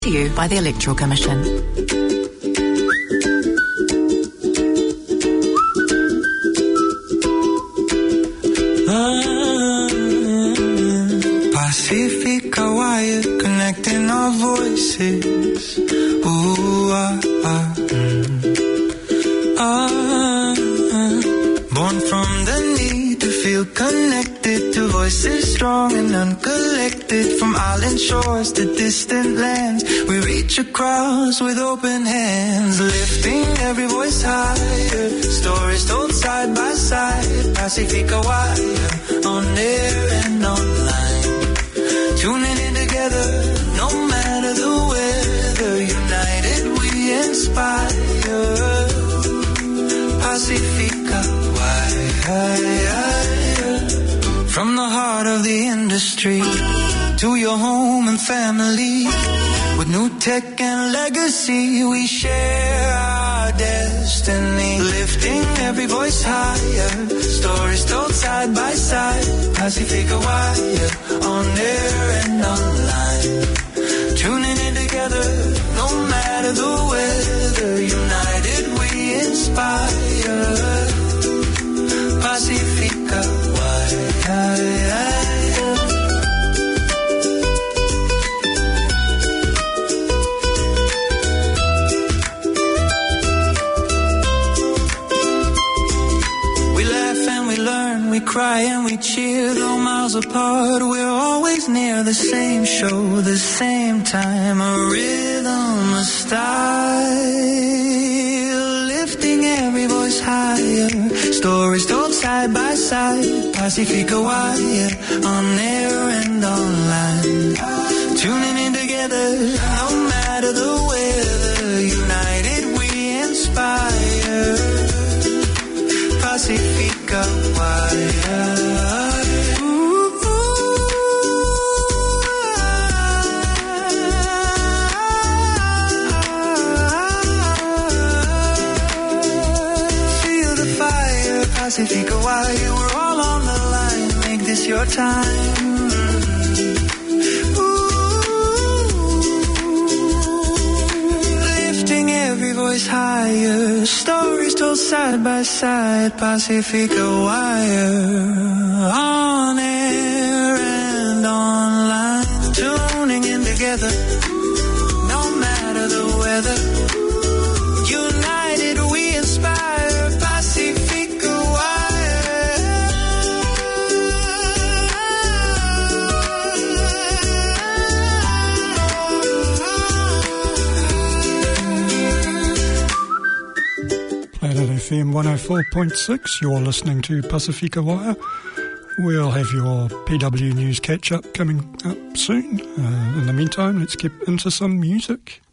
To you by the Electoral Commission. Pacifica wire connecting our voices. Ooh, Born from the need to feel connected to voices strong and uncollected. From island shores to distant lands, we reach across with open hands, lifting every voice higher. Stories told side by side. Pacifica wire, on air and online. Tuning in together, no matter the weather. United we inspire. Pacifica wire. From the heart of the industry to your home and family, with new tech and legacy, we share our destiny. Lifting every voice higher. Stories told side by side. Pacifica wire, on air and online. Tuning in together, no matter the weather. United we inspire. Pacifica wire. We cry and we cheer, though miles apart, we're always near. The same show, the same time, a rhythm, a style, lifting every voice higher. Stories told side by side. Pacifica wire, on air and online. Tuning in together, no matter the weather. United we inspire. Pacifica wire. Feel the fire, Pacifica wire. We're all on the line. Make this your time. Every voice higher, stories told side by side. Pacifica wire, on air and online. Tuning in together, no matter the weather. United we inspire. Pacifica FM 104.6, you're listening to Pacifica Wire. We'll have your PW News catch-up coming up soon. In the meantime, let's get into some music.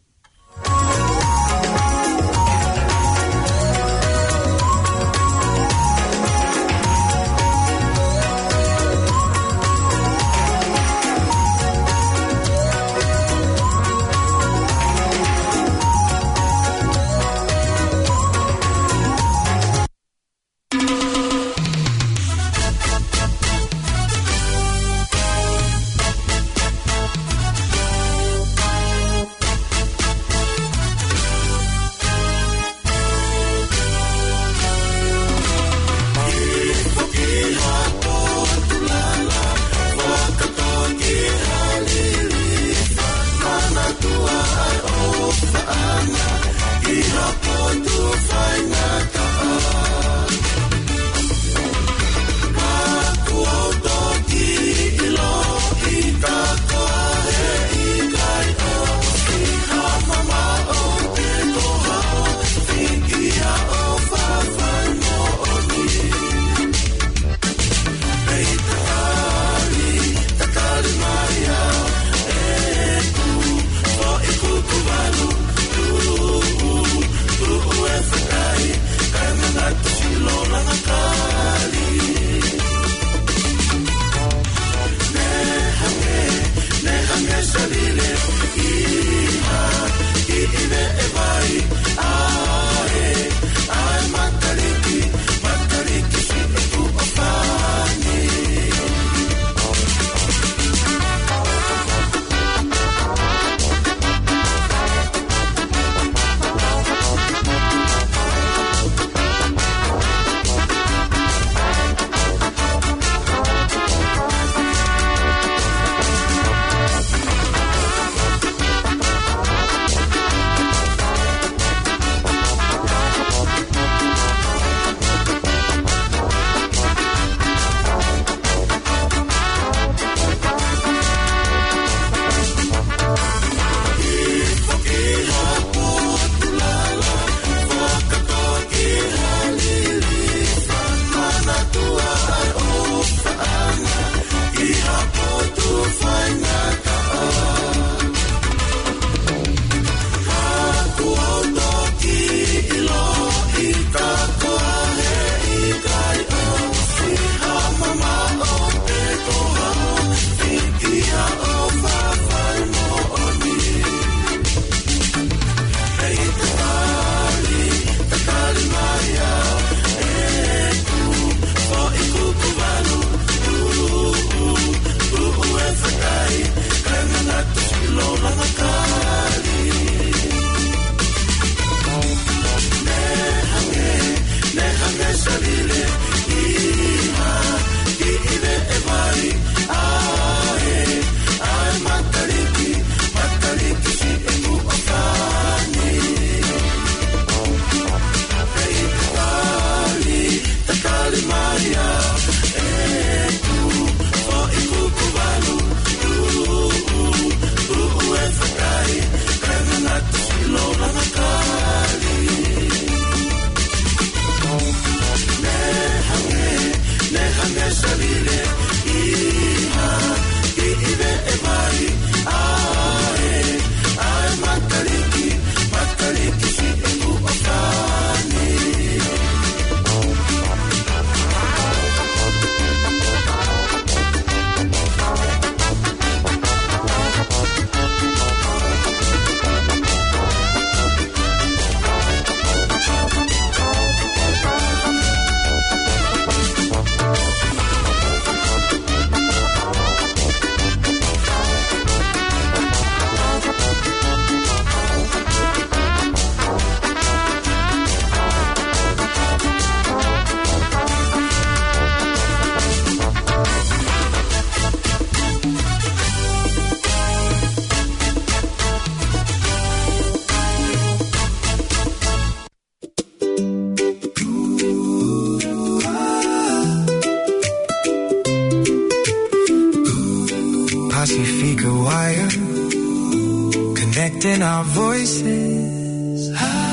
connecting our voices.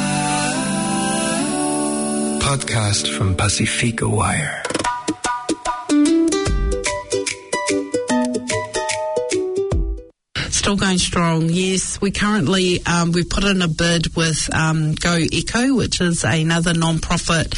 Podcast from Pacifica Wire. Still going strong, yes. We currently, we've put in a bid with Go Eco, which is another non-profit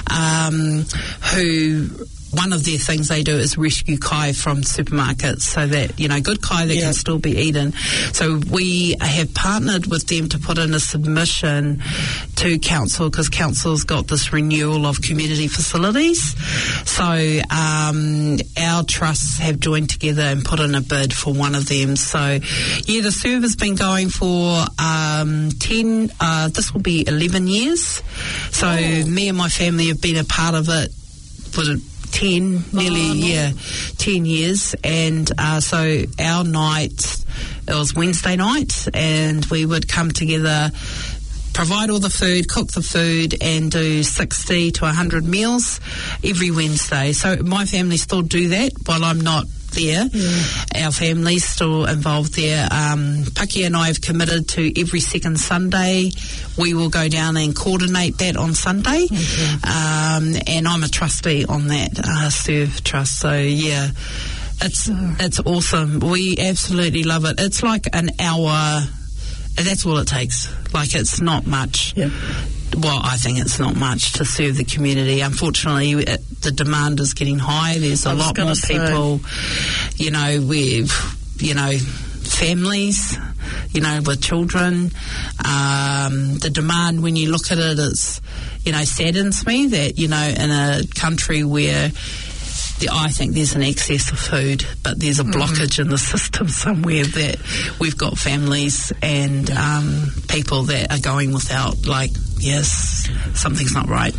who... One of their things they do is rescue kai from supermarkets so that, good kai that can still be eaten. So we have partnered with them to put in a submission to council because council's got this renewal of community facilities. So our trusts have joined together and put in a bid for one of them. So, the server's been going for this will be 11 years. So me and my family have been a part of it for 10 years, and so our night, it was Wednesday night, and we would come together, provide all the food, cook the food, and do 60 to 100 meals every Wednesday. So my family still do that while I'm not there. Our family's still involved there. Paki and I have committed to every second Sunday we will go down and coordinate that on Sunday. And I'm a trustee on that Serve Trust. So it's awesome. We absolutely love it. It's like an hour. That's all it takes. Like, it's not much. Well, I think it's not much to serve the community. Unfortunately, the demand is getting high. There's a lot more people, with, families, with children. The demand, when you look at it, it's, saddens me that, in a country where I think there's an excess of food, but there's a blockage in the system somewhere that we've got families and people that are going without. Like, yes, something's not right.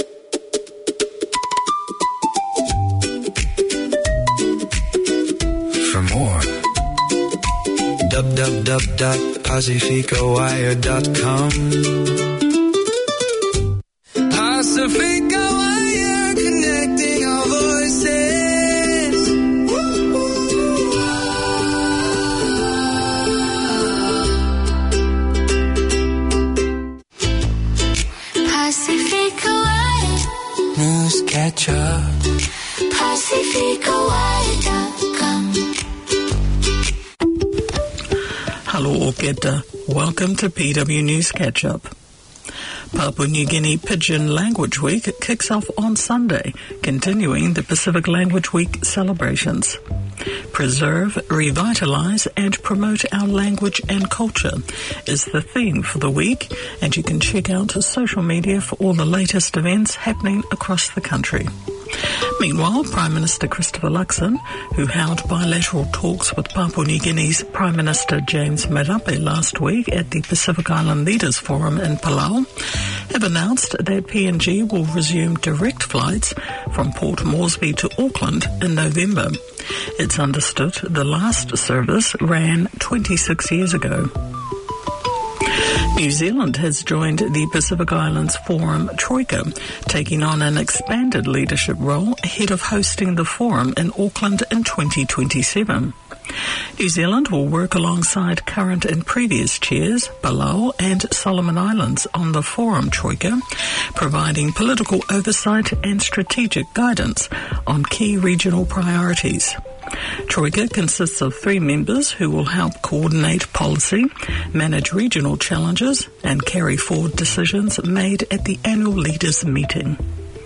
For more, www.pacificawire.com. Pacifica Wire, connecting our voices. Pacifica Wire. News catch up. PacificaWire.com. Hello, Oketa. Welcome to PW News Catch Up. Papua New Guinea Pidgin Language Week kicks off on Sunday, continuing the Pacific Language Week celebrations. Preserve, revitalise and promote our language and culture is the theme for the week, and you can check out social media for all the latest events happening across the country. Meanwhile, Prime Minister Christopher Luxon, who held bilateral talks with Papua New Guinea's Prime Minister James Marape last week at the Pacific Island Leaders Forum in Palau, have announced that PNG will resume direct flights from Port Moresby to Auckland in November. It's understood the last service ran 26 years ago. New Zealand has joined the Pacific Islands Forum Troika, taking on an expanded leadership role ahead of hosting the forum in Auckland in 2027. New Zealand will work alongside current and previous chairs, Palau and Solomon Islands, on the Forum Troika, providing political oversight and strategic guidance on key regional priorities. Troika consists of 3 members who will help coordinate policy, manage regional challenges, and carry forward decisions made at the annual leaders' meeting.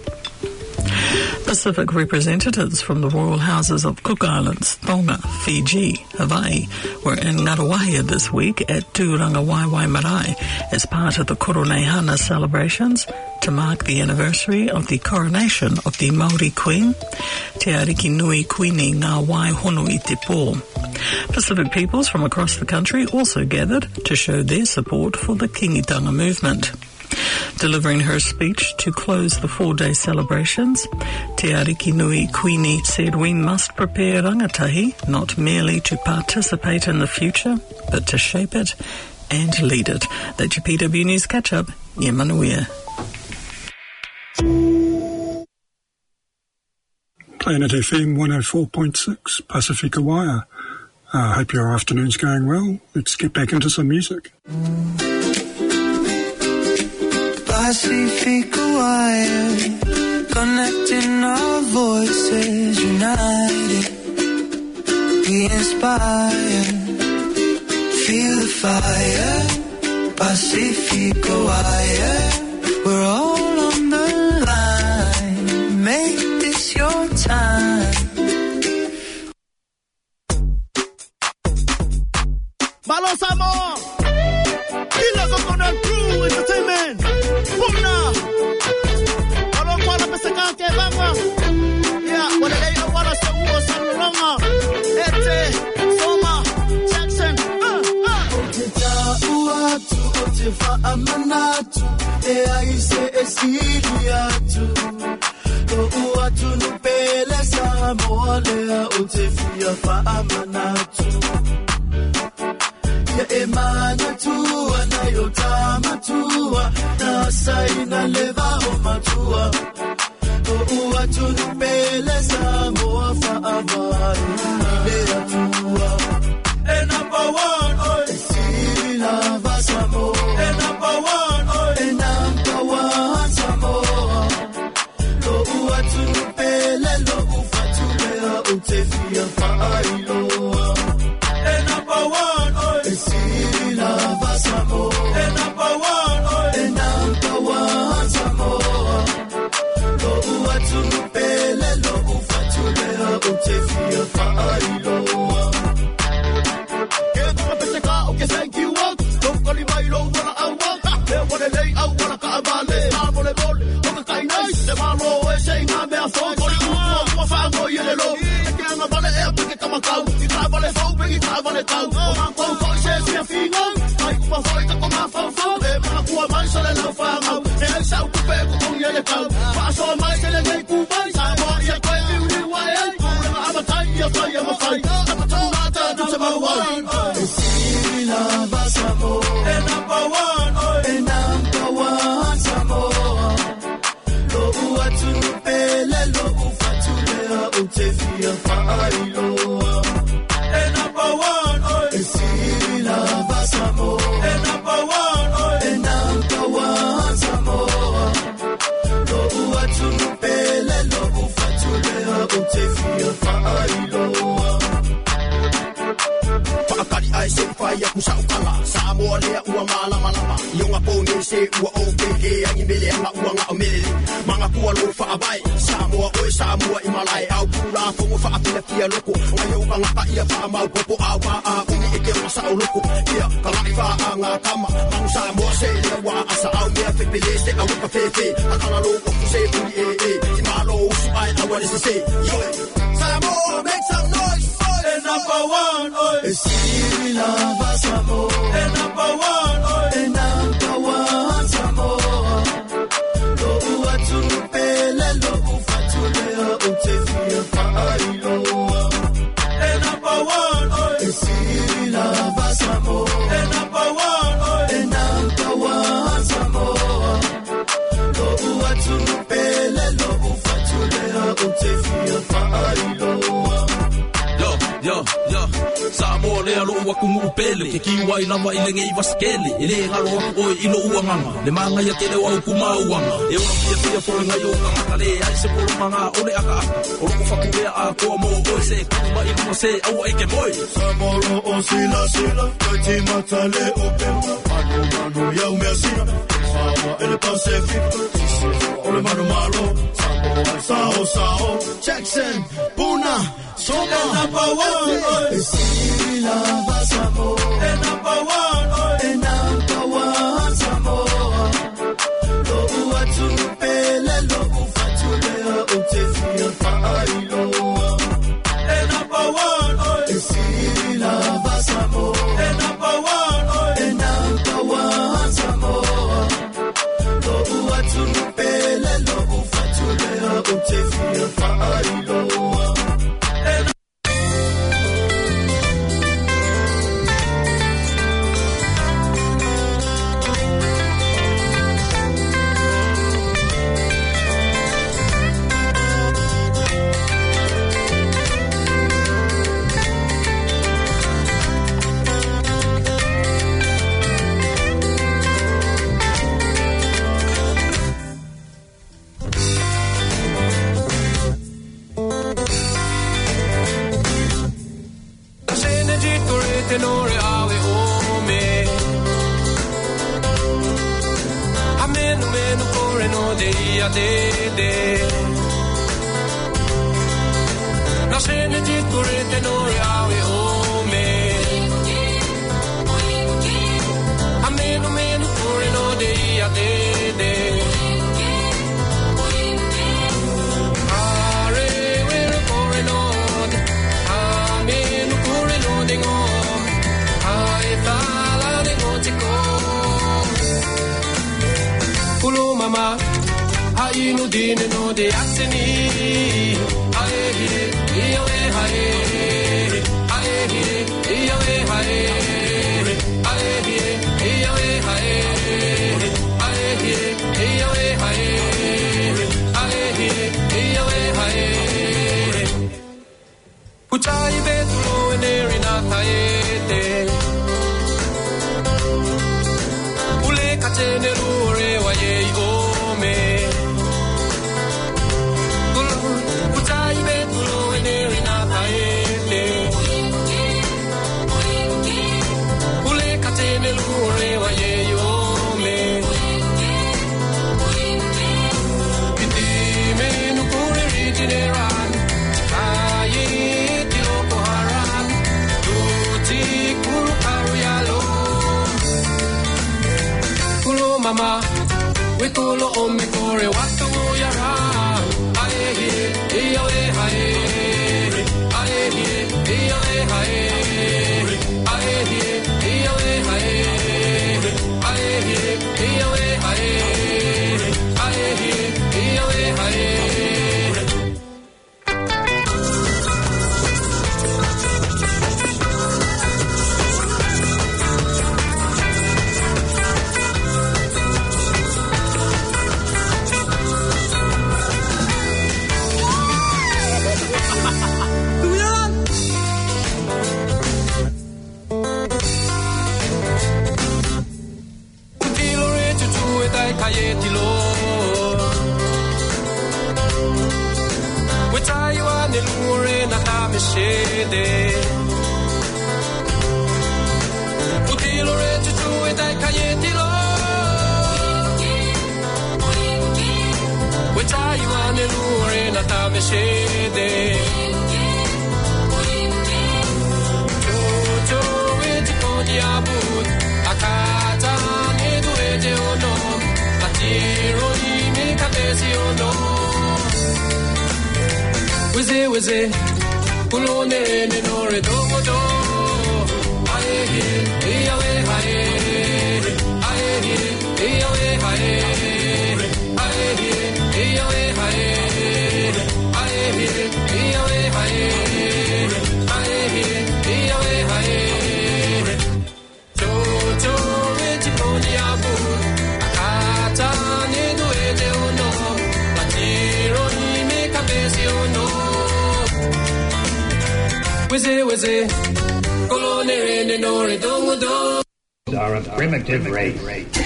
Pacific representatives from the royal houses of Cook Islands, Tonga, Fiji, Hawaii were in Ngaruahia this week at Tūrangawaewae Marae as part of the Koronehana celebrations to mark the anniversary of the coronation of the Māori Queen, Te Ariki Nui Kuini Ngā Waihonu i Te Pō. Pacific peoples from across the country also gathered to show their support for the Kingitanga movement. Delivering her speech to close the 4-day celebrations, Te Ariki Nui Kuini said we must prepare rangatahi not merely to participate in the future, but to shape it and lead it. That's your PW News Catch-Up. Ia manuia. Planet FM 104.6, Pacifica Wire. Hope your afternoon's going well. Let's get back into some music. Pacific wire, connecting our voices, united, we inspire, feel the fire, Pacific wire, we're all on the line, make this your time. Malos Amor, Kila Coconut Crew Entertainment, Pumna, Along Wala Pesakake Bangwa, yeah, Walay Awala Sawo Sanronga, Ete, Soma, Jackson, Otita Uatu, Otifa Amanatu, Eaise Esiliatu, Uatu Nupele Samoa, Otifia Fa Amanatu. Emana tua na yotama tua na saina leva o matua o atu pele sa moa fa avai ile atua e number one oi sila vasamo e number one oi e number one samo o atu pele lo ufatule o tefia fa ailo e number one Sila Vasamo, and number one, and number one, Samoa. Lo uatu pele, lo ufatulea, utefia failoa. Keko peseka, okay, thank you, walk. Don't call me low, wanna walk. There, what a lay out, wanna kabale. I'm on a ball, okay, kind nice. The malo, saying I'm there for you. What I'm going to do, I can't about it, I pick it up, I travel it, I travel it out. Minha filha, vai com uma voita com uma fanfão. É uma rua mais, olha lá o farol. É o céu que pego com ele cal. Passou mais, ele vem com mais. A morte vai vir de Waian. Pula a batalha, eu sou eu, vai. A batalha do Samoan. Sila Vasamo. É number one, é number one, Samoa. Lo uatu pele, lo ufatulea, utefia failoa. É number one. Sila Vasamo, and number one, and number one, Samoa. Lo uatu pele, lo ufatulea, utefia failoa. Paakari ai se fai aku sa ukala, Samoa lea ua malama. Yonga pone se ua opeke, angi mele anga ua nga omele. Manga kua lo fa abai, Samoa oi Samoa imalai. Au pula fongo fa apila kia loko. Ngayo kanga ka ia fa mau popo awa a umi eke masa o loko. Ia kanga fa anga kama, mang Samoa se lea wa asa au mea fepele se au ka fefe. Akala lo kofu se uli imalo usu ai awale se se. Yoe, Samoa make some noise. And number one, Sila Vasamo. And number one, and number one, Samoa. Lo uatu pele, lo ufatulea, utefia failoa. And number one, Sila Vasamo. And number one, and number one, Samoa. Lo uatu pele, lo ufatulea, utefia failoa. Yo, Samoa lea lo ua kungu pele ke kiwai lava ile ngei vaskele ile ngalo aku oi ilo uanganga le manga ya kele wa ukuma uanga e ora pia fo nga yo kanga le ai se por manga ole aka o ko faku a ko mo oi se kuma ilo se au eke moi Samoa o sila kati matale open mano ya umesina Samoa ele Pacific ole mano malo Samoa sao Jackson Puna Soma number one, Sila Vasamo. And number one, Samoa. Lo uatu pele, lo ufatulea, utefia failoa. And number one, Sila Vasamo. And number one, Samoa. Lo uatu pele, lo ufatulea, utefia failoa. kore no de ia de de na shene ti kore te no yawe o me ameno meno kore no de ia de de are we kore no ameno kore no de ngo ai fala de ngo te ko Kulo mama, hai no dine no de aseni. Ae he, iyo e hae. Ae he, iyo e hae. Ae he, iyo e hae. Ae he, iyo e hae. Ae he, iyo e hae. Kuchai betulo eneri na taete. Ule katene rure wa ye ome. Kuchai betulo eneri na taete. Ule katene rure wa ye ome. Iti menu kure itineran. Aye tiloko haran. Tuti kuru karu yalo. Kulo mama, we kulo ome kore watu yara. Ae he, iyo e hae. Ae he, iyo e hae. Ae he, iyo e hae. Ae he, iyo e hae. Ae he, iyo e hae. Kayetilo Wetaiwa nelure na tameshede Utilo re chuchu etai kayetilo Wetaiwa nelure na tameshede Jojo etiko diabut Akata nedu ete ono Tiro ime kabesi ono Weze Kulone ne nore dogo do Ae he Iyo e hae Ae he Iyo e hae Ae he Iyo e hae Ae he Iyo e hae Ae he Iyo e hae Jojo echikoni abu Tane duete ono, latiro ime kabesi ono. Weze, kolone rene nore dongo do. Are a primitive race.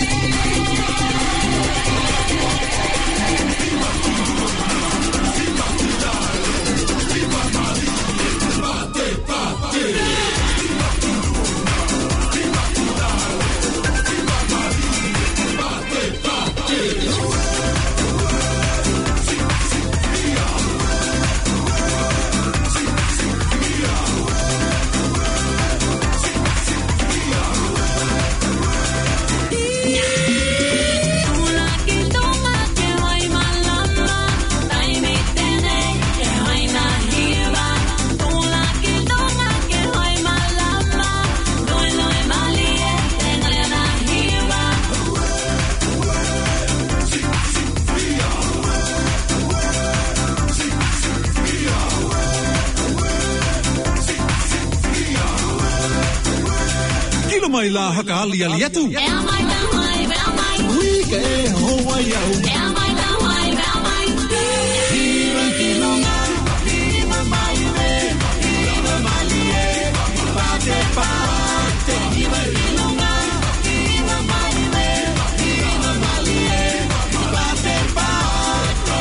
mai la haka ali ali atu. Ui ke hoa iau. Hira ki longa, hira mai me, hira mai e, pate pate, hira ki longa, hira mai me, hira mai e, pate pate.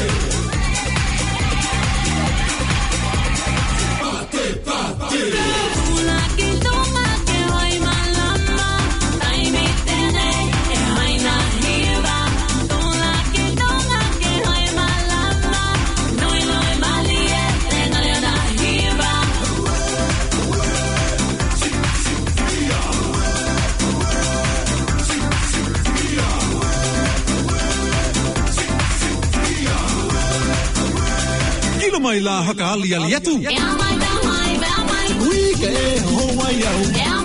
Pate pate. mai la haka ali ali atu. Ui ke hoa iau.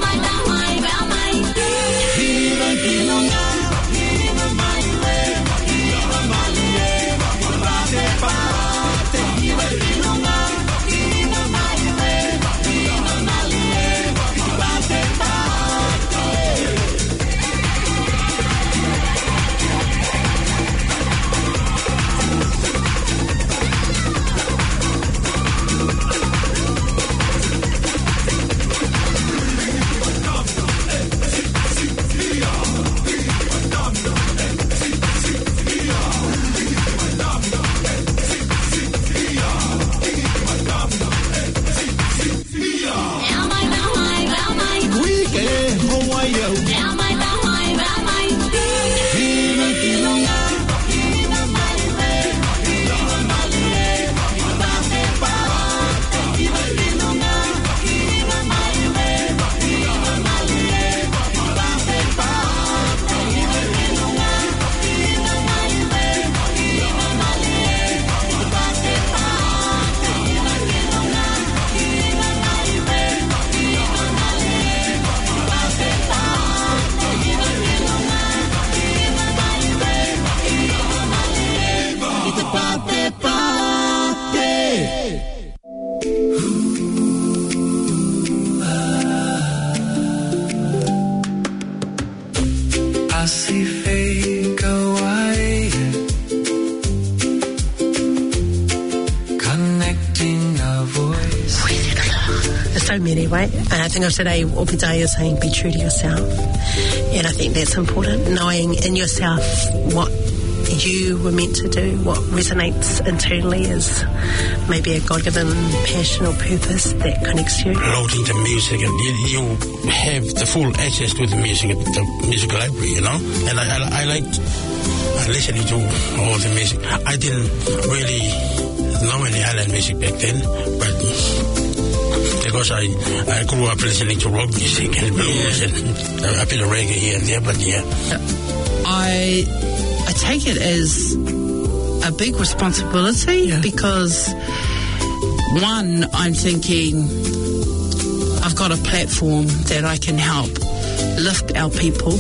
Hira ki longa, hira mai we, hira mai e, pate pate, hira ki longa, hira mai we, hira mai e, pate pate. Right? And I think of today, Opidaya is saying, be true to yourself. And I think that's important, knowing in yourself what you were meant to do, what resonates internally is maybe a God-given passion or purpose that connects you. Loading the music, and you have the full access to the music, the music library, you know? And I liked listening to all the music. I didn't really know any island music back then, but because I grew up listening to rock music and blues and a bit of reggae here and there, but yeah. I take it as a big responsibility because, one, I'm thinking I've got a platform that I can help lift our people,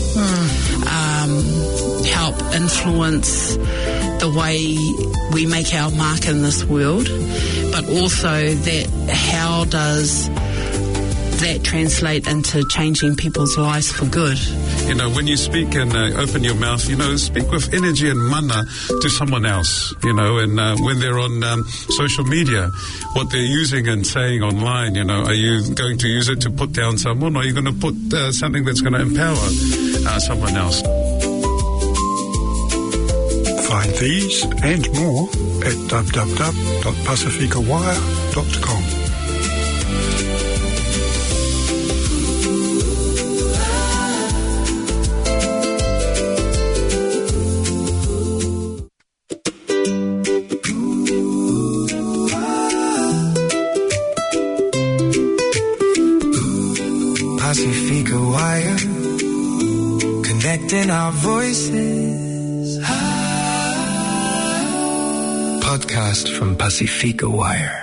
help influence the way we make our mark in this world, but also that how does that translate into changing people's lives for good? You know, when you speak and open your mouth, you know, speak with energy and mana to someone else, you know, and when they're on social media, what they're using and saying online, you know, are you going to use it to put down someone, or are you going to put something that's going to empower someone else? Find these and more at www.pacificawire.com. Pacifica Wire, connecting our voices. Podcast from Pacifica Wire.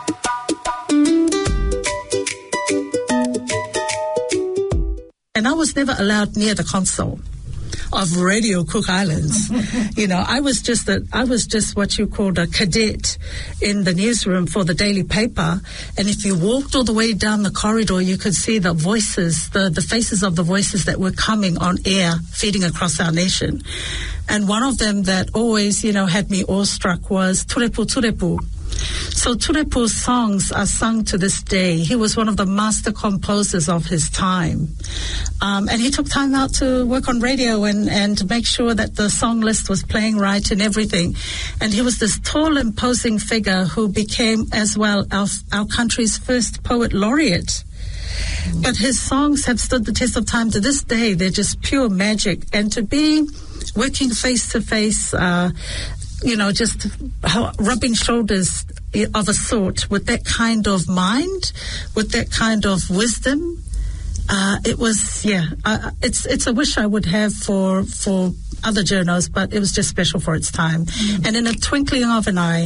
And I was never allowed near the console of Radio Cook Islands. You know, I was just what you called a cadet in the newsroom for the daily paper. And if you walked all the way down the corridor, you could see the voices, the faces of the voices that were coming on air, feeding across our nation. And one of them that always, you know, had me awestruck was Turepu Turepu. So Turepu's songs are sung to this day. He was one of the master composers of his time. And he took time out to work on radio and make sure that the song list was playing right and everything. And he was this tall, imposing figure who became as well our country's first poet laureate. But his songs have stood the test of time to this day. They're just pure magic. And to be working face to face, you know, just rubbing shoulders of a sort with that kind of mind, with that kind of wisdom. It was, it's a wish I would have for other journos, but it was just special for its time. And in a twinkling of an eye,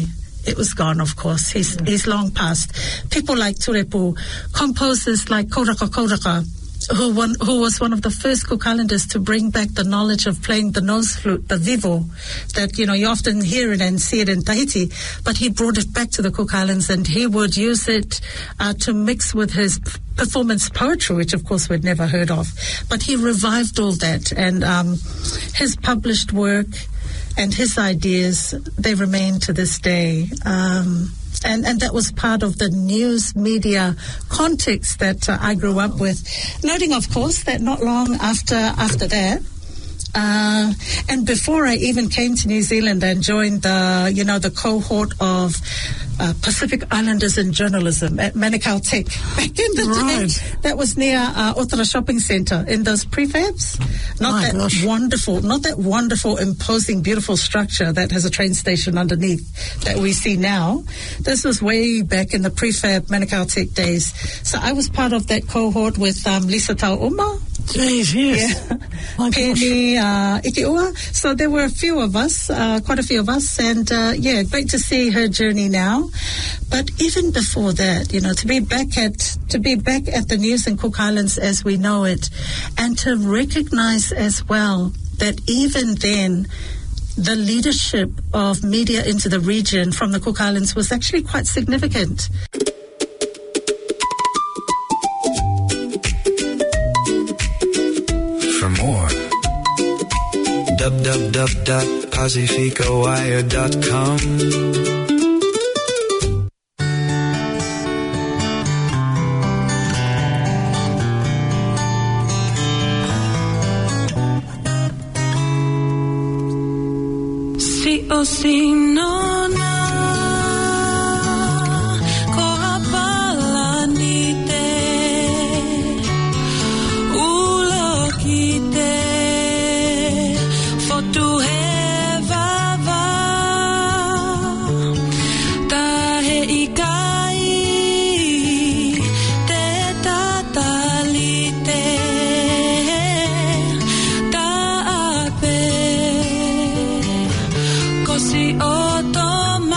it was gone, of course. He's long past. People like Turepu, composers like Kauraka, who was one of the first Cook Islanders to bring back the knowledge of playing the nose flute, the vivo, that, you often hear it and see it in Tahiti, but he brought it back to the Cook Islands, and he would use it to mix with his performance poetry, which of course we'd never heard of. But he revived all that, and his published work and his ideas, they remain to this day. And that was part of the news media context that I grew up with. Noting, of course, that not long after that, and before I even came to New Zealand and joined the cohort of Pacific Islanders in journalism at Manukau Tech back in the day, that was near Otara Shopping Centre in those prefabs. Not that wonderful, imposing, beautiful structure that has a train station underneath that we see now. This was way back in the prefab Manukau Tech days. So I was part of that cohort with Lisa Tauoma. Jeez, yes. Yeah. Penny, Ikiua. So there were a few of us, quite a few of us, and great to see her journey now. But even before that, to be back at the news in Cook Islands as we know it, and to recognise as well that even then, the leadership of media into the region from the Cook Islands was actually quite significant. For more, www.pacificawire.com. Sinona ko apalanite ulokite fotuhevava tahe ikai te tatalite taape Kosi otom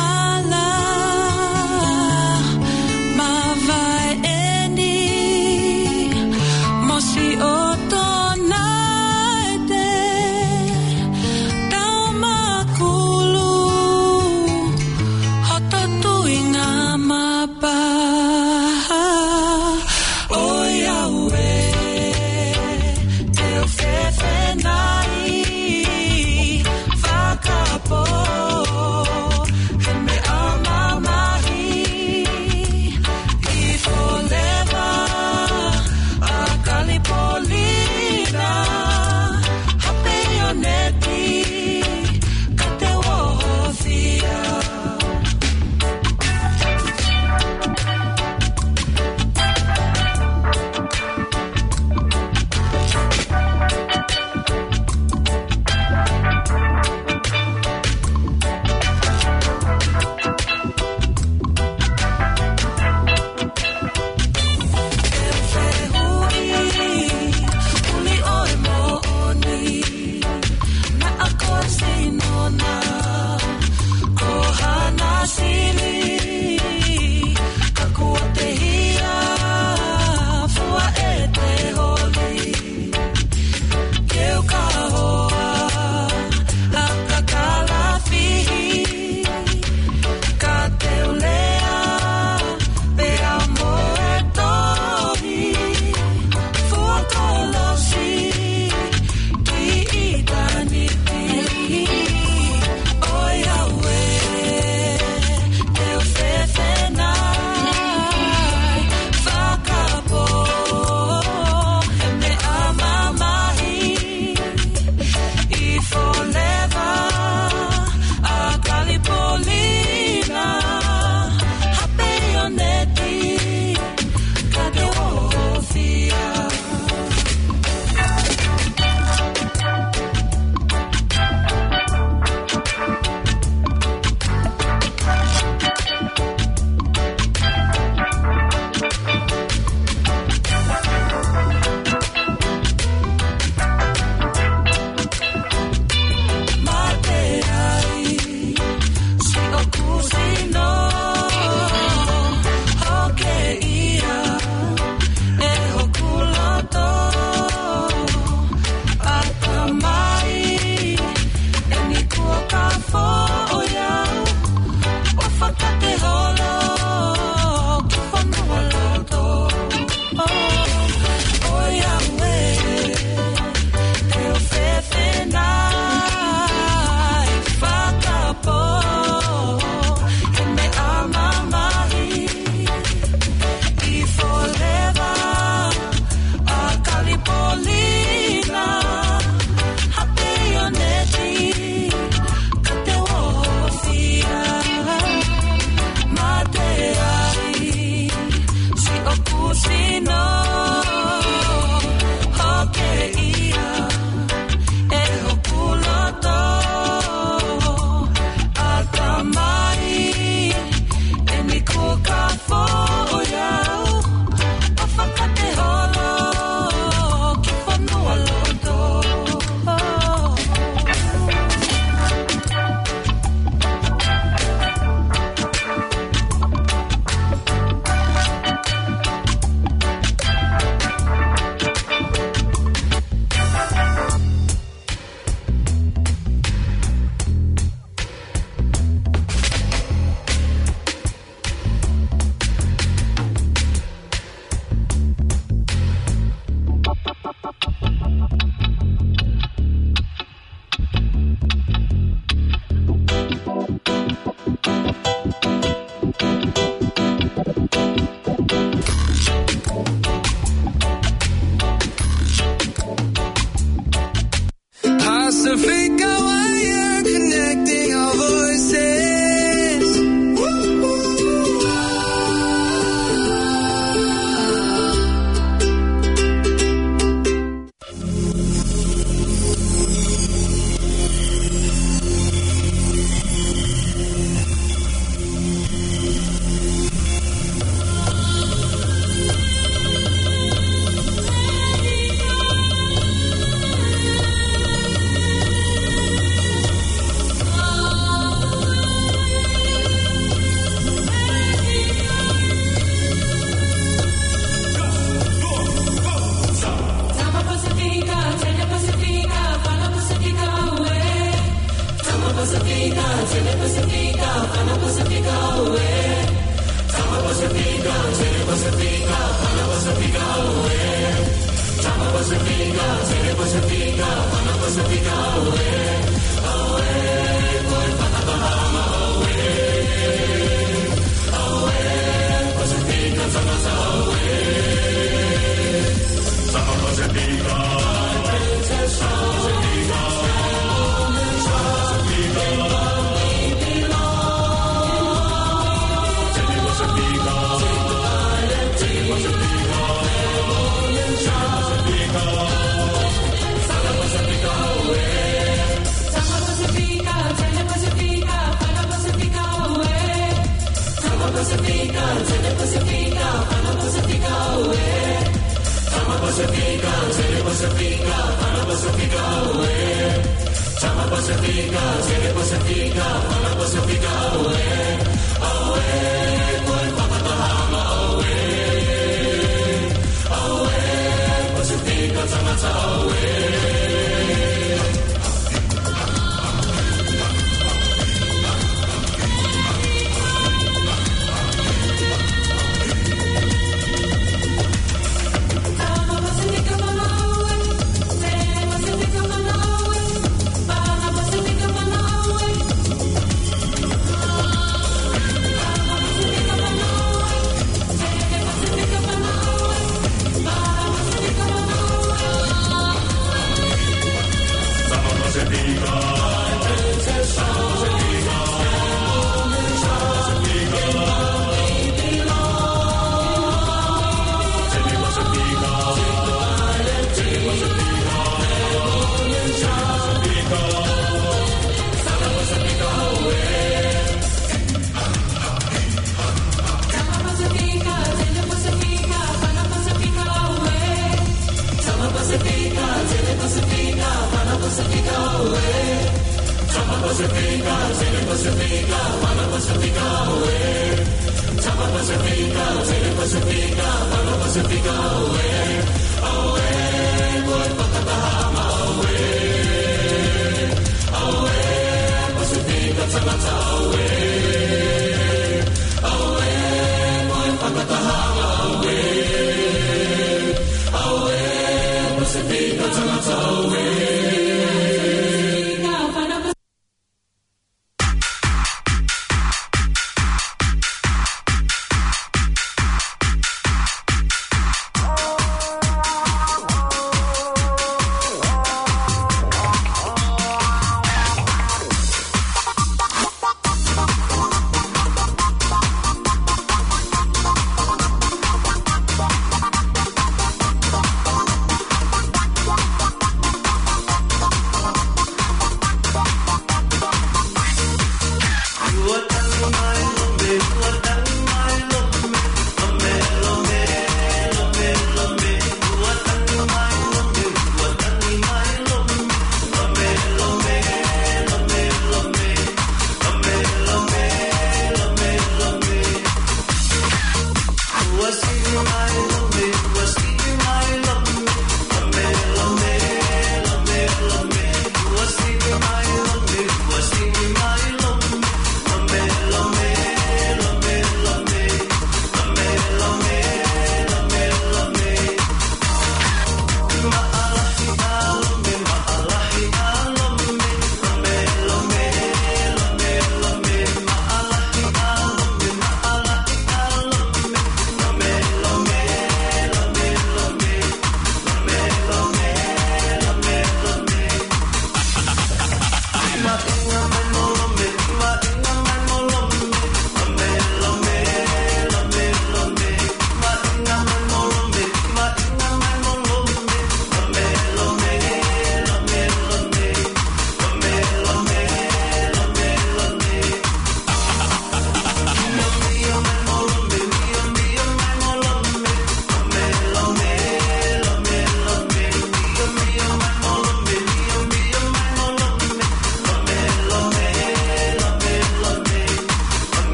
Pacifica wire connecting our voices.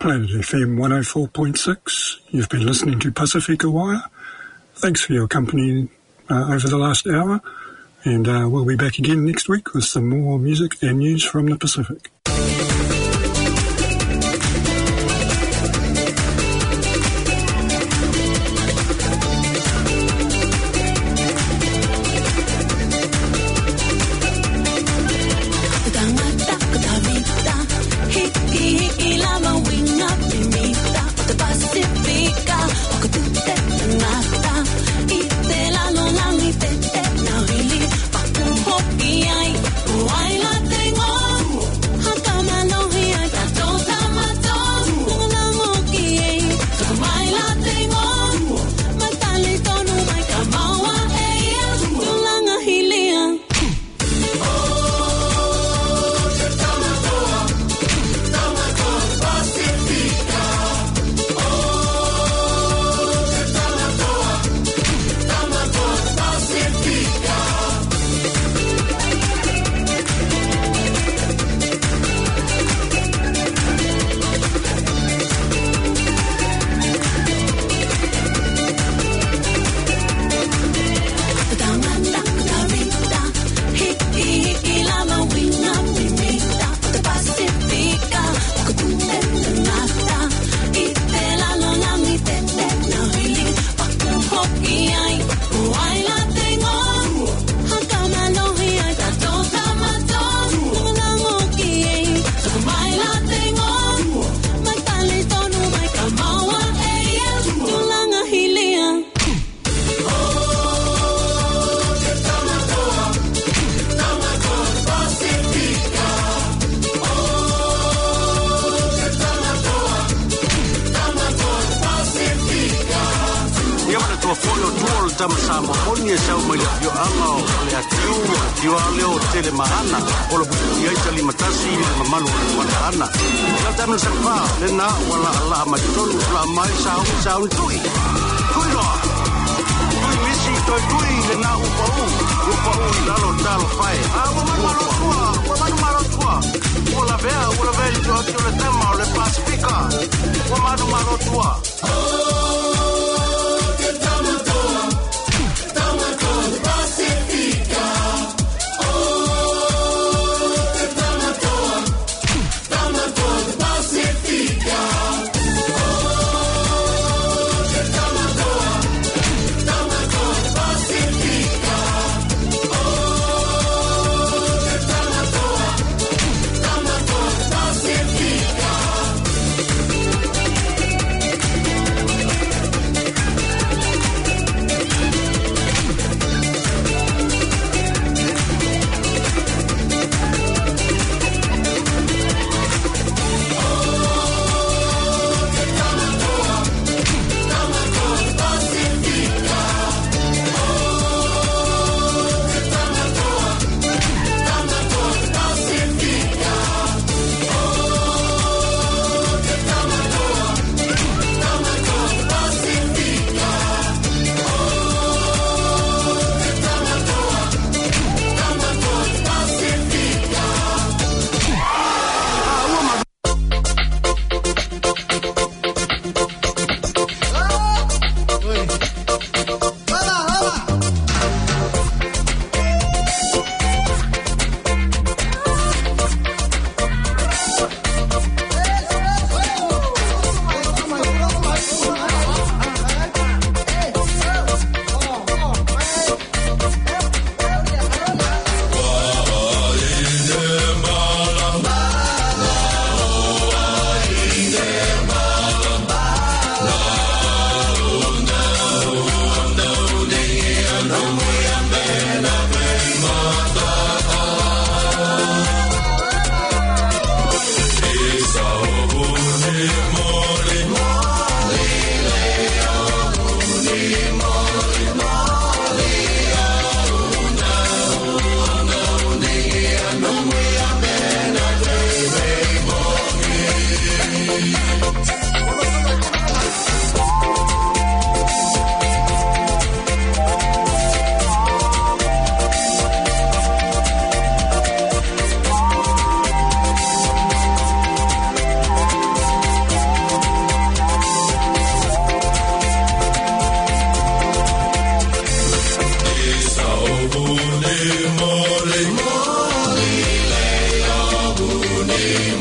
Planet FM 104.6. You've been listening to Pasifika Wire. Thanks for your company over the last hour, and we'll be back again next week with some more music and news from the Pacific.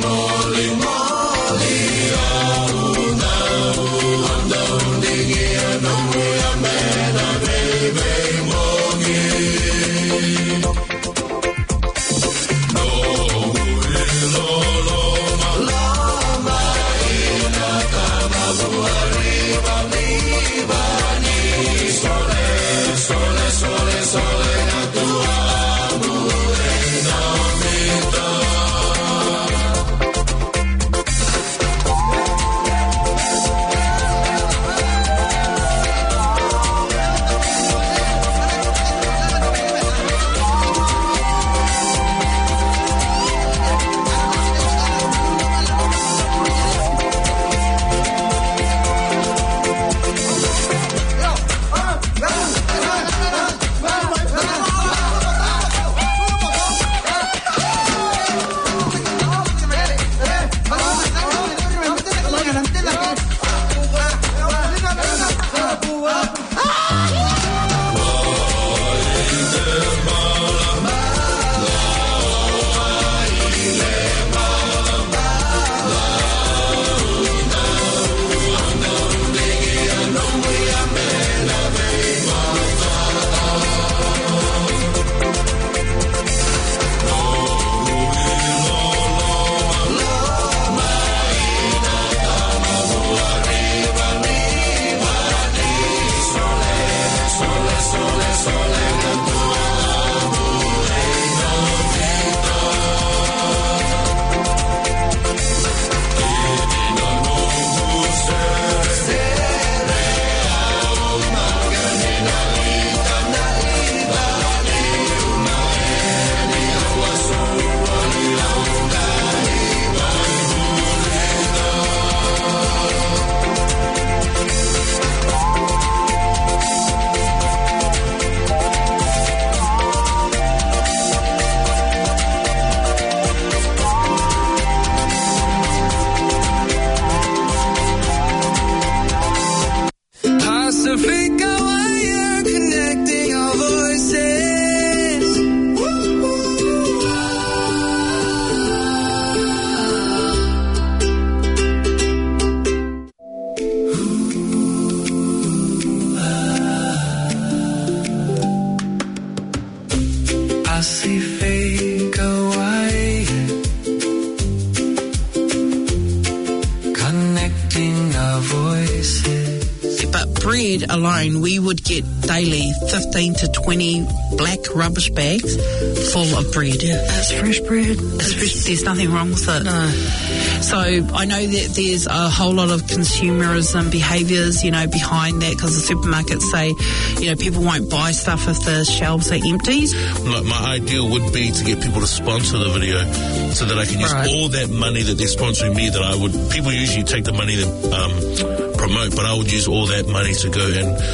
bread alone, we would get daily 15 to 20 black rubbish bags full of bread. Yeah, that's fresh bread. It's fresh. There's nothing wrong with it. No. So I know that there's a whole lot of consumerism behaviours, you know, behind that, because the supermarkets say, you know, people won't buy stuff if the shelves are empty. Like, my ideal would be to get people to sponsor the video so that I can use all that money that they're sponsoring me, that I would, people usually take the money that promote, but I would use all that money to go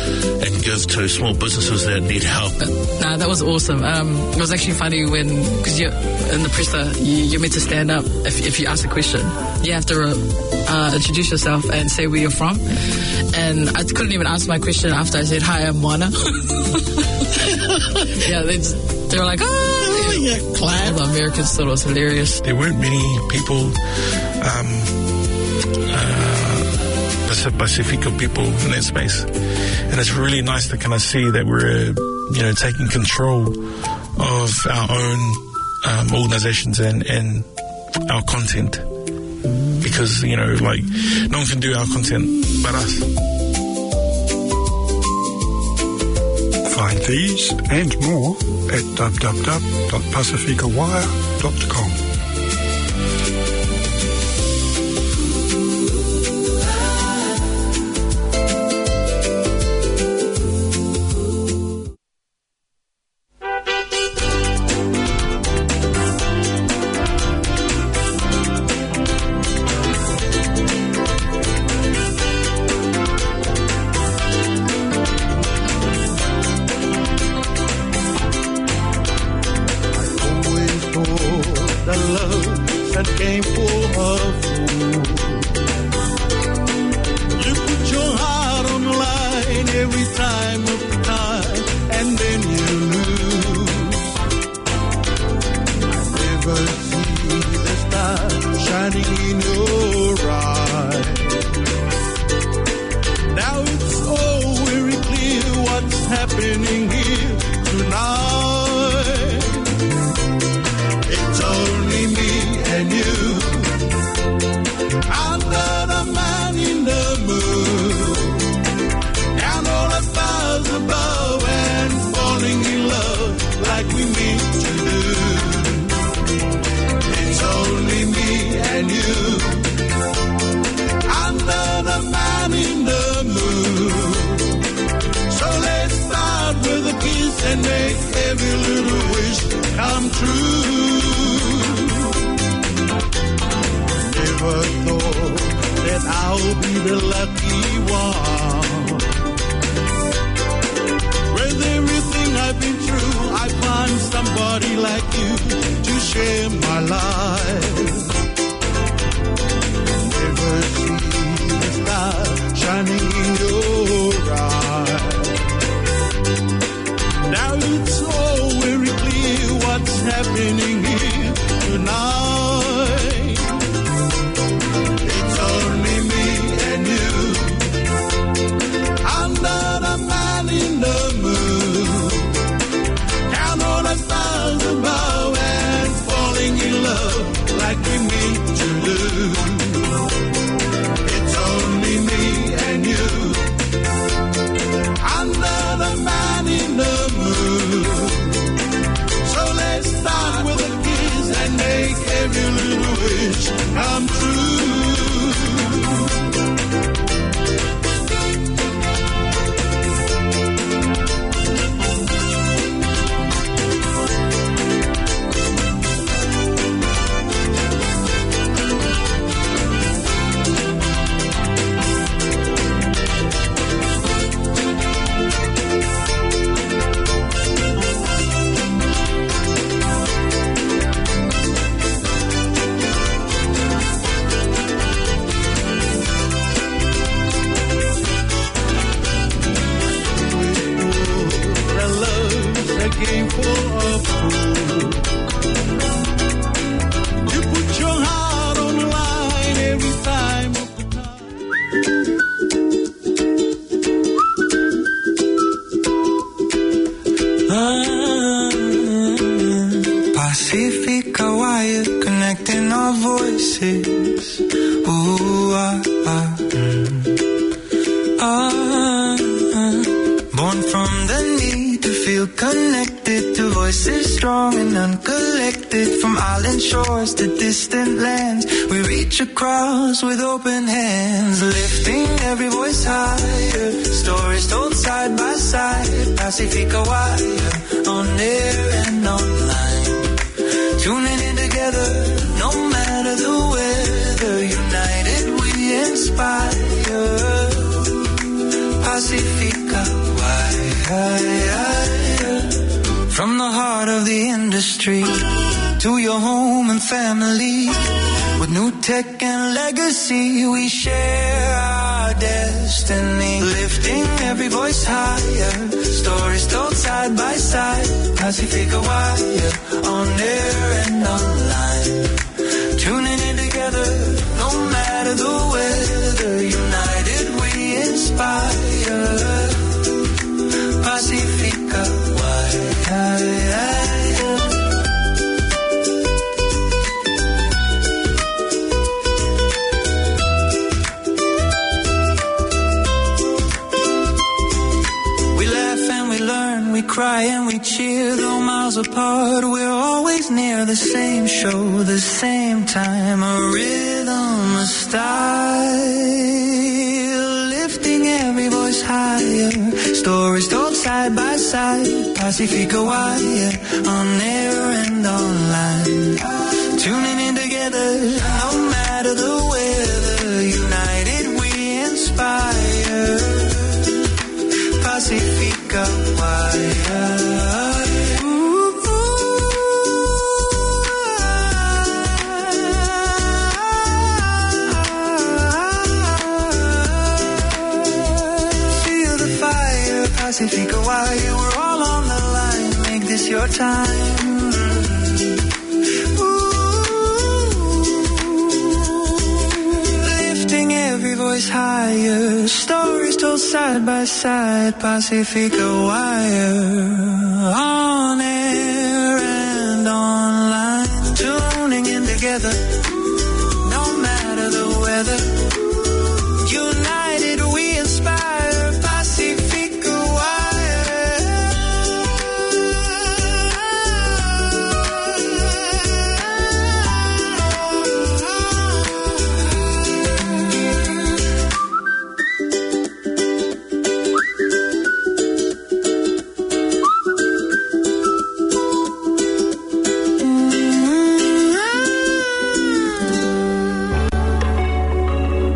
and give to small businesses that need help. No, that was awesome. It was actually funny when, because you're in the presser, you're meant to stand up if you ask a question. You have to introduce yourself and say where you're from. And I couldn't even answer my question after I said, "Hi, I'm Moana." Yeah, they were like, "Oh, yeah, clap." The Americans thought it was hilarious. There weren't many people, Pacifica people in that space, and it's really nice to kind of see that we're, you know, taking control of our own organizations and our content, because, you know, like, no one can do our content but us. Find these and more at www.pacificawire.com. The shining in your eyes. Now it's all very clear what's happening here tonight. It's only me and you under the man in the moon, and all the stars above, and falling in love like we meant to do. It's only me and you under the man in the moon. So let's start with a kiss and make every little wish come true. Never thought that I'll be the lucky one. With everything I've been through, I find somebody like you to share my life. Never see the star shining in your eyes. Now it's all very clear what's happening here tonight. It's only me and you under the man in the moon. Count all the stars above and falling in love like we meant to do. It's only me and you under the man in the moon. So let's start with a kiss and make every little wish come true. Game full of food. You put your heart on the line every time of the time. Pacifica wire connecting our voices. Ooh, born from the need to feel connected to voices strong and uncollected. From island shores to distant lands, we reach across with open hands, lifting every voice higher. Stories told side by side. Pacifica wire, on air and online. Tuning in together, no matter the weather. United we inspire. Pacifica wire. From the heart of the industry to your home and family, with new tech and legacy, we share our destiny, lifting every voice higher. Stories told side by side. Pacifica wire, on air and online. Tuning in together, no matter the weather. United we inspire. Pacifica wire. We laugh and we learn, we cry and we cheer. Though miles apart, we're always near. The same show, the same time. A rhythm, a style, lifting every voice higher. Stories told side by side. Pacifica wire, on air and online. Tuning in together, no matter the weather. United we inspire. Pacifica wire. Pacifica wire, we're all on the line. Make this your time. Ooh. voice higher, stories told side by side, Pacifica Wire, on air and online, tuning in together.